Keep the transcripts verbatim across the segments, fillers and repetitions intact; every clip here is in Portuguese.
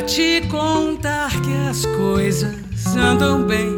te contar que as coisas andam bem.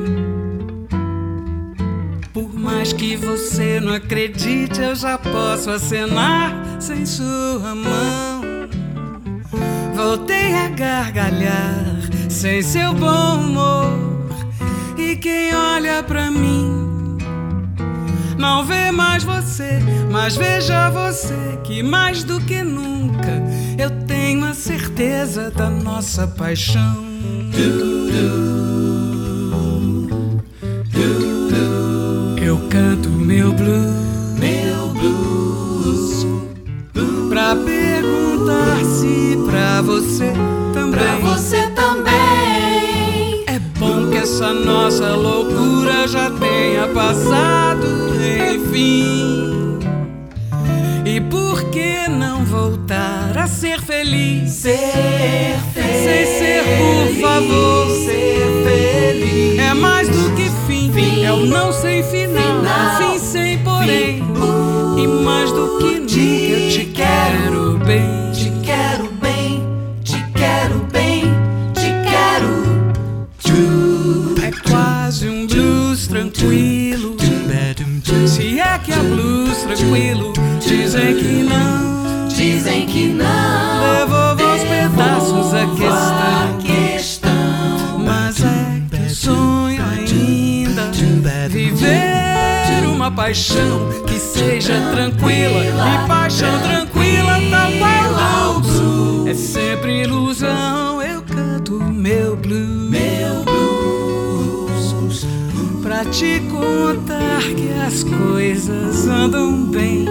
Por mais que você não acredite, eu já posso acenar sem sua mão. Voltei a gargalhar sem seu bom humor. E quem olha pra mim não vê mais você, mas veja você que mais do que nunca eu tenho a certeza da nossa paixão. Du, du, du, du. Eu canto meu blues, meu blues, pra perguntar se pra você também. Pra você também. É bom que essa nossa loucura já tenha passado, enfim. E por que não voltar a ser feliz? Ser feliz. Sem ser, por favor, ser feliz. É mais do que fim, fim. É o não sem final, final. Fim sem porém, fim. E mais do que nunca eu te quero bem. Te quero bem, te quero bem, te quero. É quase um blues tranquilo, se é que é blues tranquilo. Dizem que não, dizem que não. Devolvo aos pedaços a questão. questão. Mas é que eu sonho ainda viver uma paixão que seja tranquila. E paixão tranquila tal qual blues. É sempre ilusão. Eu canto meu blues, meu blues, pra te contar que as coisas andam bem.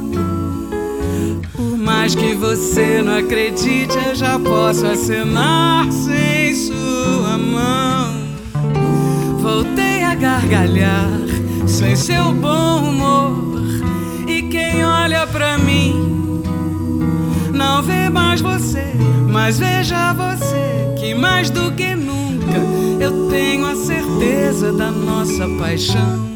Por mais que você não acredite, eu já posso acenar sem sua mão. Voltei a gargalhar sem seu bom humor. E quem olha pra mim não vê mais você, mas veja você que mais do que nunca eu tenho a certeza da nossa paixão.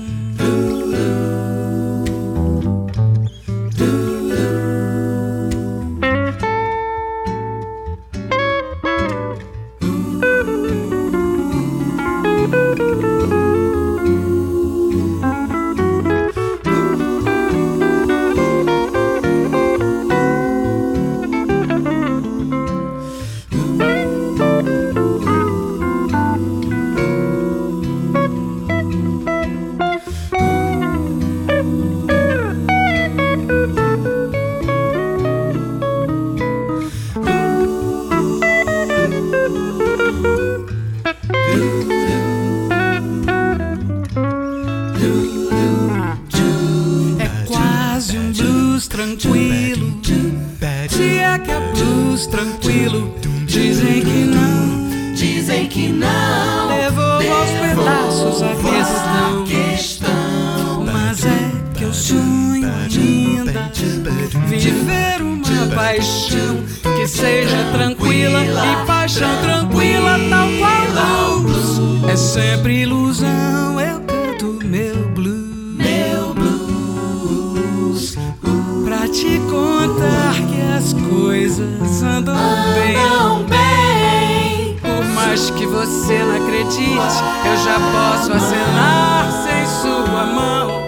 É quase um blues tranquilo, se é que é blues tranquilo. Dizem que não, dizem que não. Devolvo aos pedaços a questão. questão. Mas é que eu sonho ainda viver uma paixão que seja tranquila. E paixão tranquila tal qual blues. É sempre ilusão. Eu canto meu blues, meu blues, pra te contar que as coisas andam bem. andam bem. Por mais que você não acredite, eu já posso acenar sem sua mão.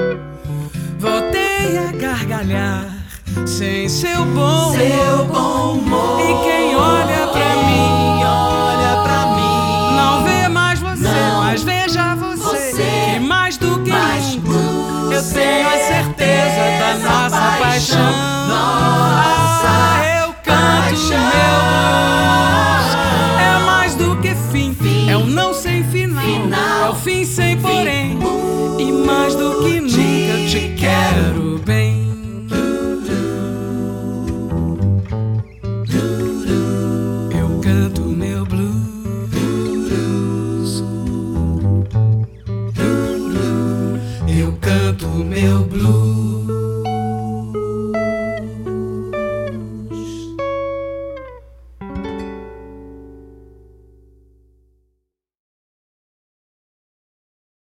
Voltei a gargalhar sem seu bom Seu humor. bom humor. E quem olha pra mim olha pra mim não vê mais você, Não. mas veja você, Você. que mais do que mais nunca blues. eu tenho a certeza da nossa paixão. Nossa Ah, eu canto paixão. meu blues. É mais do que fim, Fim. é um não sem final, Final. é o fim sem porém, Uh, e mais do que nunca eu te quero bem. Eu canto meu blues, eu canto meu blues.